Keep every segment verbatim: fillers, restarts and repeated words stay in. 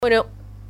Bueno,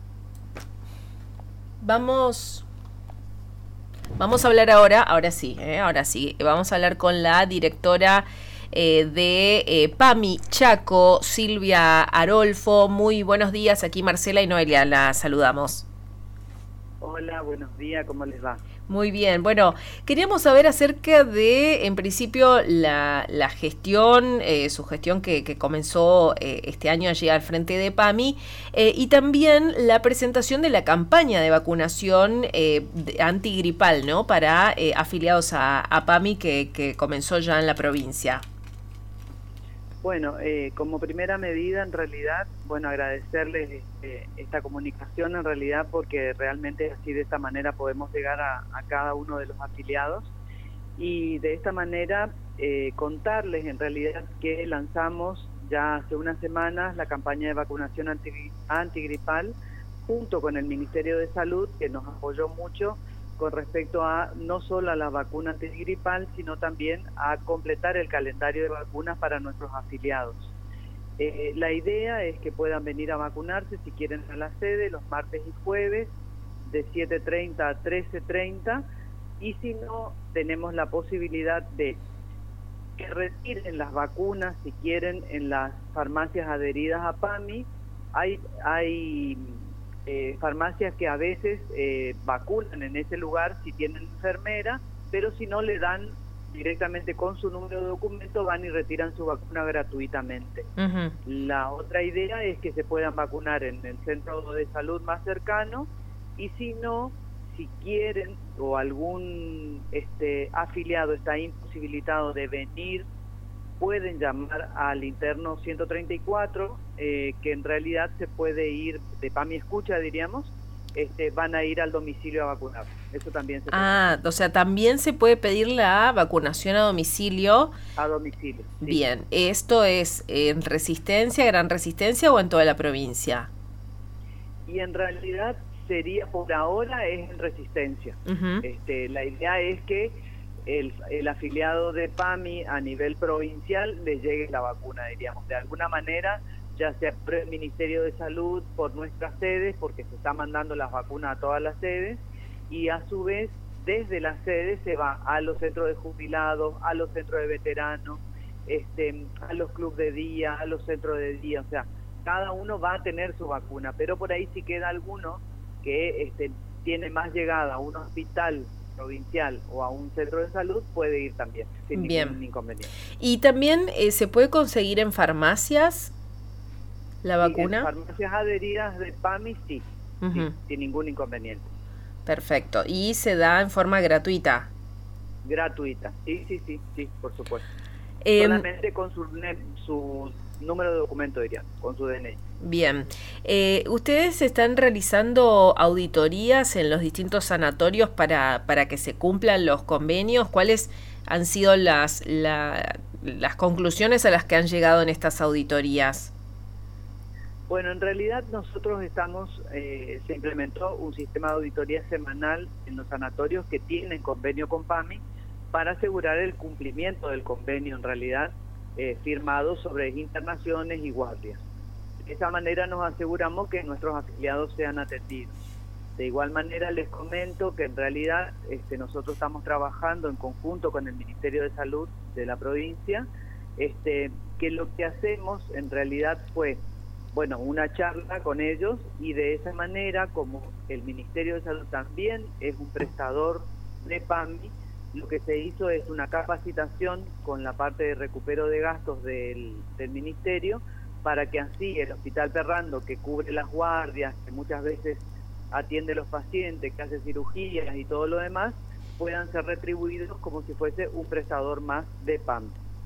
vamos, vamos a hablar ahora, ahora sí, eh, ahora sí, vamos a hablar con la directora eh, de eh, PAMI Chaco, Silvia Arolfo. Muy buenos días, aquí Marcela y Noelia, la saludamos. Hola, buenos días, ¿cómo les va? Muy bien, bueno, queríamos saber acerca de, en principio, la, la gestión, eh, su gestión que, que comenzó eh, este año allí al frente de PAMI, eh, y también la presentación de la campaña de vacunación eh, de- antigripal, ¿no? Para eh, afiliados a, a PAMI que, que comenzó ya en la provincia. Bueno, eh, como primera medida, en realidad, bueno, agradecerles este, esta comunicación en realidad porque realmente así de esta manera podemos llegar a, a cada uno de los afiliados y de esta manera eh, contarles en realidad que lanzamos ya hace unas semanas la campaña de vacunación anti, antigripal junto con el Ministerio de Salud, que nos apoyó mucho con respecto a no solo a la vacuna antigripal, sino también a completar el calendario de vacunas para nuestros afiliados. Eh, la idea es que puedan venir a vacunarse si quieren a la sede los martes y jueves de siete treinta a trece treinta y si no, tenemos la posibilidad de que retiren las vacunas si quieren en las farmacias adheridas a PAMI. Hay, hay eh, farmacias que a veces eh, vacunan en ese lugar si tienen enfermera, pero si no le dan directamente con su número de documento, van y retiran su vacuna gratuitamente. Ujú. La otra idea es que se puedan vacunar en el centro de salud más cercano y si no, si quieren o algún este, afiliado está imposibilitado de venir, pueden llamar al interno ciento treinta y cuatro, eh, que en realidad se puede ir de PAMI Escucha, diríamos, este, van a ir al domicilio a vacunar. Eso también se puede hacer. Ah, o sea, también se puede pedir la vacunación a domicilio. A domicilio, sí. Bien, ¿esto es en Resistencia, Gran Resistencia o en toda la provincia? Y en realidad sería, por ahora, es en Resistencia. Ujú. Este, la idea es que el, el afiliado de PAMI a nivel provincial le llegue la vacuna, diríamos, de alguna manera, ya sea por el Ministerio de Salud, por nuestras sedes, porque se está mandando las vacunas a todas las sedes, y a su vez, desde las sedes se va a los centros de jubilados, a los centros de veteranos, este, a los clubes de día, a los centros de día, o sea, cada uno va a tener su vacuna, pero por ahí si queda alguno que este, tiene más llegada a un hospital provincial o a un centro de salud, puede ir también, sin Bien. ningún inconveniente. ¿Y también eh, se puede conseguir en farmacias la Y en vacuna? farmacias adheridas de PAMI, sí, sí, Ujú. sin ningún inconveniente. Perfecto. ¿Y se da en forma gratuita? Gratuita, sí, sí, sí, sí, por supuesto. Eh, Solamente con su, su número de documento, diría, con su D N I. bien. Eh, ¿ustedes están realizando auditorías en los distintos sanatorios para, para que se cumplan los convenios? ¿Cuáles han sido las, la- las conclusiones a las que han llegado en estas auditorías? Bueno, en realidad nosotros estamos, eh, se implementó un sistema de auditoría semanal en los sanatorios que tienen convenio con PAMI para asegurar el cumplimiento del convenio en realidad eh, firmado sobre internaciones y guardias. De esa manera nos aseguramos que nuestros afiliados sean atendidos. De igual manera les comento que en realidad este, nosotros estamos trabajando en conjunto con el Ministerio de Salud de la provincia, este, que lo que hacemos en realidad fue bueno, una charla con ellos y de esa manera, como el Ministerio de Salud también es un prestador de PAMI, lo que se hizo es una capacitación con la parte de recupero de gastos del, del Ministerio para que así el Hospital Perrando, que cubre las guardias, que muchas veces atiende a los pacientes, que hace cirugías y todo lo demás, puedan ser retribuidos como si fuese un prestador más de PAMI.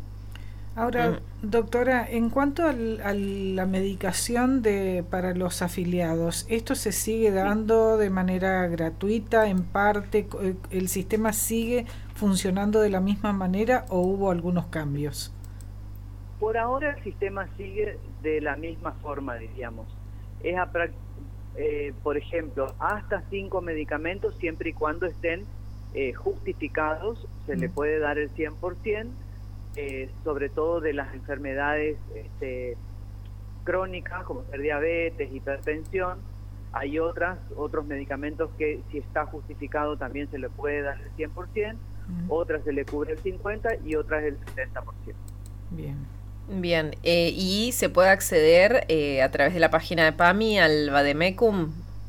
Ahora, doctora, en cuanto al, a la medicación de para los afiliados, ¿esto se sigue Sí. dando de manera gratuita, en parte? eh, ¿El sistema sigue funcionando de la misma manera o hubo algunos cambios? Por ahora el sistema sigue de la misma forma, diríamos. Es a, eh, por ejemplo, hasta cinco medicamentos, siempre y cuando estén eh, justificados, se le Mm. puede dar el cien por ciento, eh, sobre todo de las enfermedades este, crónicas, como ser diabetes, hipertensión. Hay otras, otros medicamentos que si está justificado también se le puede dar el cien por ciento, mm. otras se le cubre el cincuenta por ciento y otras el setenta por ciento. Bien. Bien, eh, ¿y se puede acceder eh, a través de la página de PAMI al Vademecum?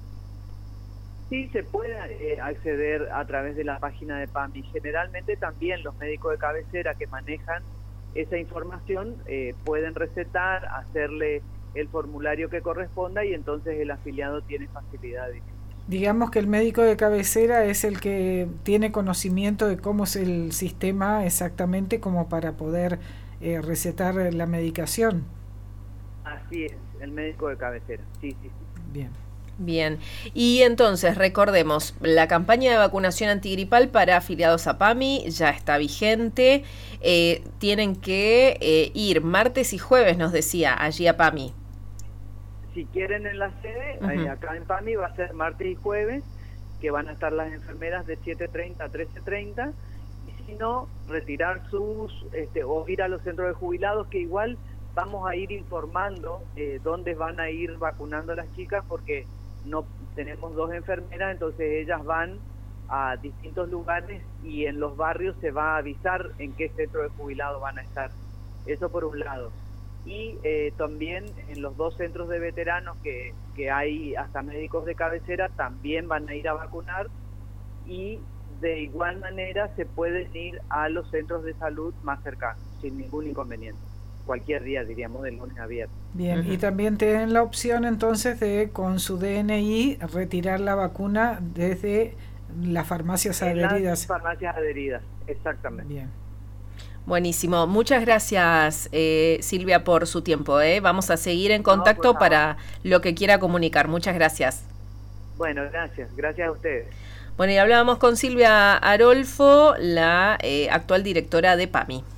Sí, se puede eh, acceder a través de la página de PAMI. Generalmente también los médicos de cabecera que manejan esa información eh, pueden recetar, hacerle el formulario que corresponda y entonces el afiliado tiene facilidad. Digamos que el médico de cabecera es el que tiene conocimiento de cómo es el sistema exactamente como para poder eh, recetar la medicación. Así es, el médico de cabecera, sí, sí, sí. Bien. Bien, y entonces recordemos, la campaña de vacunación antigripal para afiliados a PAMI ya está vigente, eh, tienen que eh, ir martes y jueves, nos decía, allí a PAMI. Si quieren en la sede, Uh-huh. eh, acá en PAMI va a ser martes y jueves, que van a estar las enfermeras de siete treinta a trece treinta, y si no, retirar sus, este, o ir a los centros de jubilados, que igual vamos a ir informando eh, dónde van a ir vacunando a las chicas, porque no tenemos dos enfermeras, entonces ellas van a distintos lugares y en los barrios se va a avisar en qué centro de jubilados van a estar. Eso por un lado. Y eh, también en los dos centros de veteranos que, que hay hasta médicos de cabecera también van a ir a vacunar, y de igual manera se pueden ir a los centros de salud más cercanos sin ningún inconveniente, cualquier día, diríamos, de lunes a viernes. Bien, Uh-huh. y también tienen la opción entonces de con su D N I retirar la vacuna desde las farmacias en adheridas. Las farmacias adheridas, exactamente. Bien. Buenísimo, muchas gracias eh, Silvia por su tiempo, ¿eh? Vamos a seguir en contacto no, para lo que quiera comunicar. Muchas gracias. Bueno, gracias, gracias a ustedes. Bueno, y hablábamos con Silvia Arolfo, la eh, actual directora de PAMI.